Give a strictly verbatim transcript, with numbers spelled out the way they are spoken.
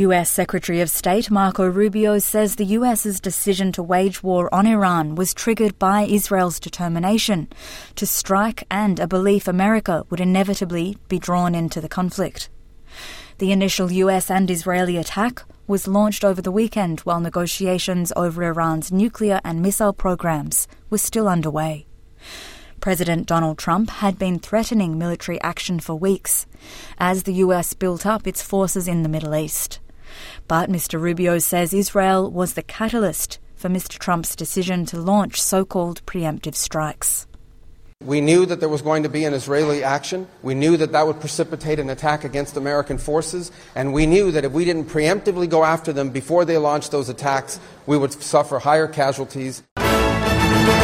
U S Secretary of State Marco Rubio says the US's decision to wage war on Iran was triggered by Israel's determination to strike and a belief America would inevitably be drawn into the conflict. The initial U S and Israeli attack was launched over the weekend while negotiations over Iran's nuclear and missile programs were still underway. President Donald Trump had been threatening military action for weeks as the U S built up its forces in the Middle East. But Mister Rubio says Israel was the catalyst for Mister Trump's decision to launch so-called preemptive strikes. We knew that there was going to be an Israeli action. We knew that that would precipitate an attack against American forces. And we knew that if we didn't preemptively go after them before they launched those attacks, we would suffer higher casualties.